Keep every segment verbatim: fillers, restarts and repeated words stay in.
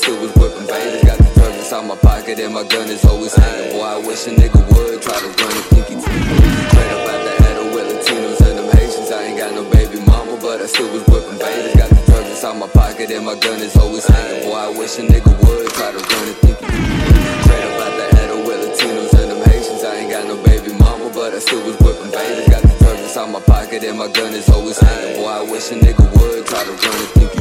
still was whipping Vegas. Got the drugs inside my pocket and my gun is always hanging. Boy, I wish a nigga would try to run it, think he straight up out the head with Latinos and them Haitians. I ain't got no baby mama, but I still was whipping Vegas. Got the drugs inside my pocket and my gun is always hanging. Boy, I wish a nigga would try to run it, think he straight up out the head with Latinos and them Haitians. I ain't got no baby mama, but I still was whipping Vegas. Got the drugs inside my pocket and my gun is always hanging. Boy, I wish a nigga would try to run it, think he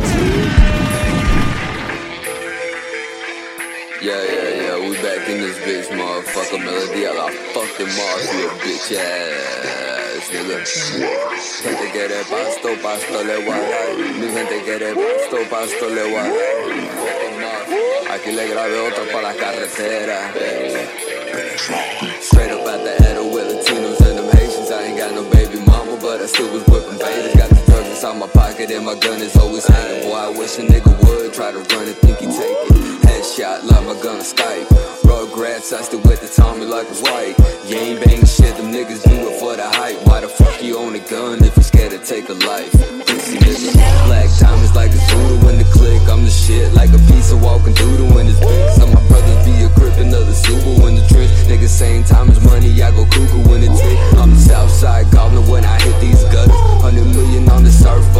Yeah, yeah, yeah, we back in this bitch, motherfucker. Melody a la fucking mafia, bitch ass, nigga. Gente quiere pasto, pasto le voy a dar. Mi gente quiere pasto, pasto le voy a dar. Aquí le grabé otro pa' la carretera. Straight up out the head with Latinos and them Haitians. I ain't got no baby mama, but I still was whipping Vegas. Got the drugs inside my pocket and my gun is always hanging. Boy, I wish a nigga would try to run it, think he take it. Headshot, love my gun on Skype. Rugrats, I still with the Tommy like it's white. You ain't banging shit, them niggas do it for the hype. Why the fuck you own a gun if you scared to take a life? Pussy niggas, black diamonds like a voodoo in the click. I'm the shit like a piece of walking doodle in this bitch. Some of my brothers be a crip, another Subaru in the trench. Niggas saying time is money, I go cuckoo when it tick. I'm the Southside goblin when I hit these gutters. Hundred million on the surf.